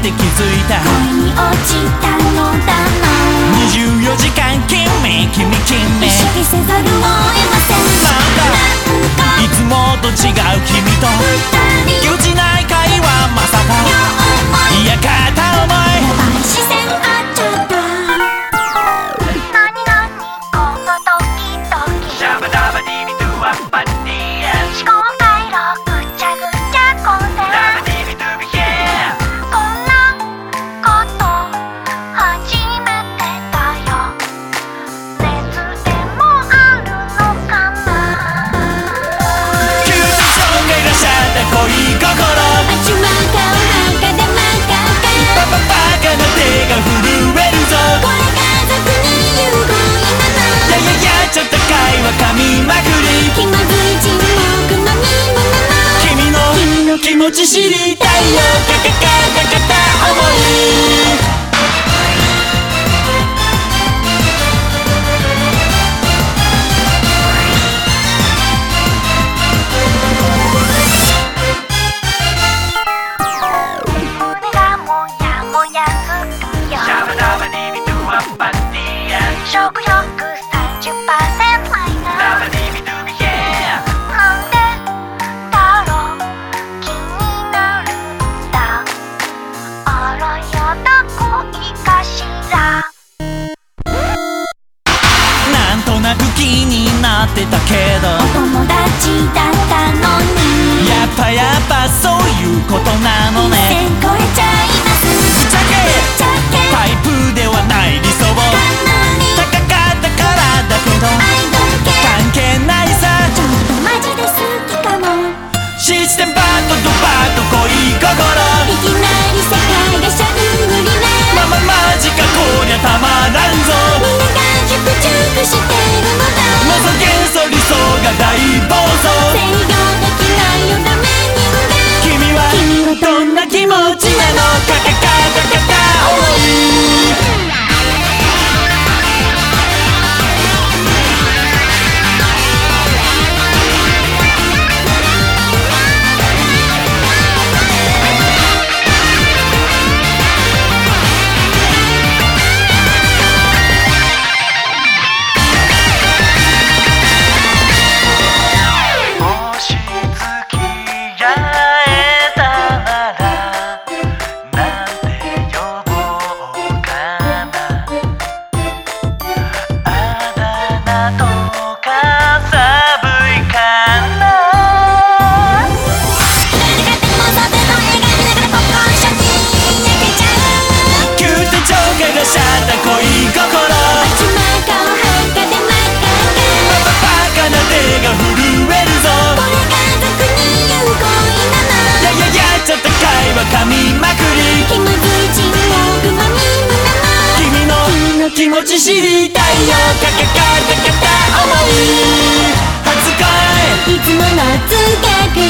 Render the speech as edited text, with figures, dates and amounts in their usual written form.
って気づいた。 恋に落ちたのだな。 24時間君君君意識せざるを得ません。 なんかいつもと違う君とぎこちない会話、まさかいや片思い。 やばい視線合っちゃった。何々このドキドキ、 シャバダバディビドゥワッパディエン、 思考回路ぐちゃぐちゃ混戦。 ダバディビドゥビヘこんなこと初めてだよ。熱でもあるのかな。 急に紹介がしちゃった恋心、 あちまかお墓でまかか、 バカな手が震えるぞ。 これ家族に有効なの。 いやいやいやちょっと会話噛みまくり、 気まずい沈黙のみもの。 君の気持ち知りたいよ。かかかかかた思い。 胸がもやもやするよ。 シャバダバディビドゥワッパディエン、 食欲 30% マイナダバディビドゥビヘス。なんでだろう気になるんだ。あらやだ恋かしら。 なんとなく気になってたけど、 お友達だったのにやっぱそういうことなのね。 線越えちゃいます。 ぶっちゃけぶっちゃけタイプではない理想を、 かなり高かったからだけど I don't care。 関係ないさ。 ちょっとマジで好きかも。 システムバットとバット恋心、 いきなり世界がしゃんぐりな。 マジかこりゃたまらんぞ。 みんなが熟熟してるのだ。 謎幻想理想が大暴走。 制御できないよダメ人間。 君はどんな気持ちなの。かかかかかた思い。もし付き合えたならなんて呼ぼうかな。あだ名とか寒いかな。 誰かって妄想での映画見ながらポップコーンショッキン焼けちゃう。 急転直下がしちゃった恋心、 あちまかお墓でまかか、 バカな手が震えるぞ。 これ家族に有効なの。 いやいやいやちょっと会話噛みまくり、 気まずい沈黙のみむなの。 君の気持ち知りたいよ。かかかかかた思い。初恋いつもの通学